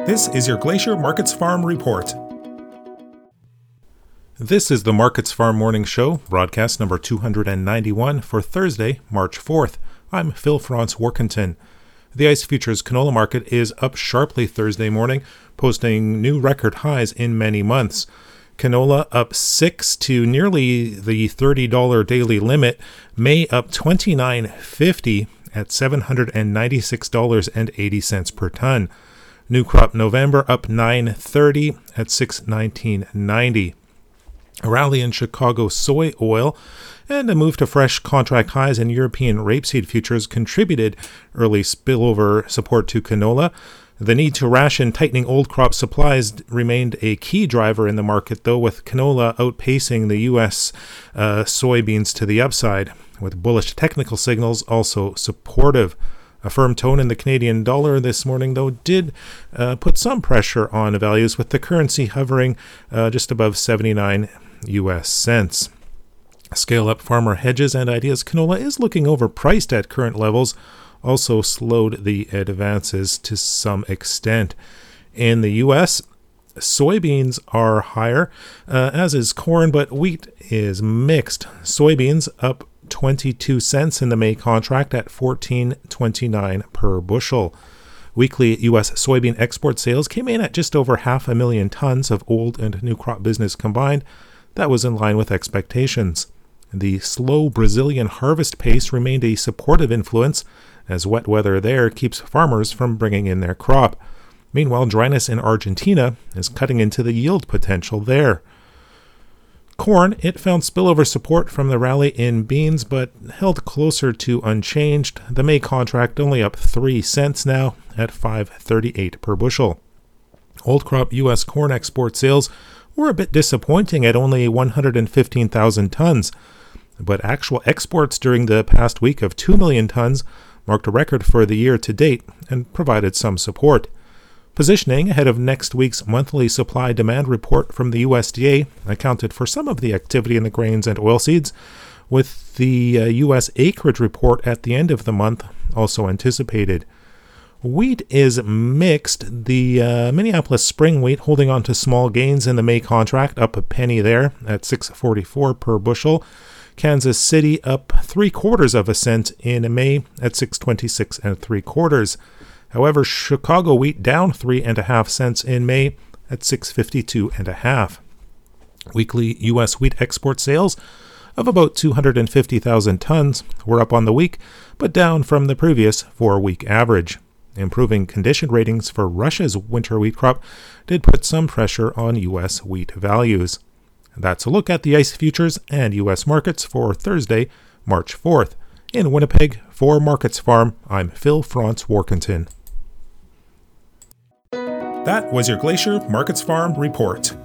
This is your Glacier Markets Farm Report. This is the Markets Farm Morning Show, broadcast number 291 for Thursday, March 4th. I'm Phil Franz Workington. The ICE Futures canola market is up sharply Thursday morning, posting new record highs in many months. Canola up 6 to nearly the $30 daily limit, May up $29.50 at $796.80 per ton. New crop November up $9.30 at $619.90. A rally in Chicago soy oil and a move to fresh contract highs in European rapeseed futures contributed early spillover support to canola. The need to ration tightening old crop supplies remained a key driver in the market, though, with canola outpacing the U.S. Soybeans to the upside, with bullish technical signals also supportive. A firm tone in the Canadian dollar this morning, though, did put some pressure on values, with the currency hovering just above 79 U.S. cents. Scale up farmer hedges and ideas. Canola is looking overpriced at current levels, also slowed the advances to some extent. In the U.S., soybeans are higher, as is corn, but wheat is mixed. Soybeans up 22 cents in the May contract at $14.29 per bushel. Weekly U.S. soybean export sales came in at just over 500,000 tons of old and new crop business combined. That was in line with expectations. The slow Brazilian harvest pace remained a supportive influence, as wet weather there keeps farmers from bringing in their crop. Meanwhile, dryness in Argentina is cutting into the yield potential there. Corn, it found spillover support from the rally in beans, but held closer to unchanged. The May contract only up 3 cents now at $5.38 per bushel. Old crop U.S. corn export sales were a bit disappointing at only 115,000 tons, but actual exports during the past week of 2 million tons marked a record for the year to date and provided some support. Positioning ahead of next week's monthly supply-demand report from the USDA accounted for some of the activity in the grains and oilseeds, with the U.S. acreage report at the end of the month also anticipated. Wheat is mixed. The Minneapolis spring wheat holding on to small gains in the May contract, up a penny there at $6.44 per bushel. Kansas City up 3/4 cent in May at $6.26 3/4. However, Chicago wheat down 3.5 cents in May at $6.52.5. Weekly U.S. wheat export sales of about 250,000 tons were up on the week, but down from the previous 4-week average. Improving condition ratings for Russia's winter wheat crop did put some pressure on U.S. wheat values. That's a look at the ICE futures and U.S. markets for Thursday, March 4th. In Winnipeg, for Markets Farm, I'm Phil Franz Workington. That was your Glacier Markets Farm Report.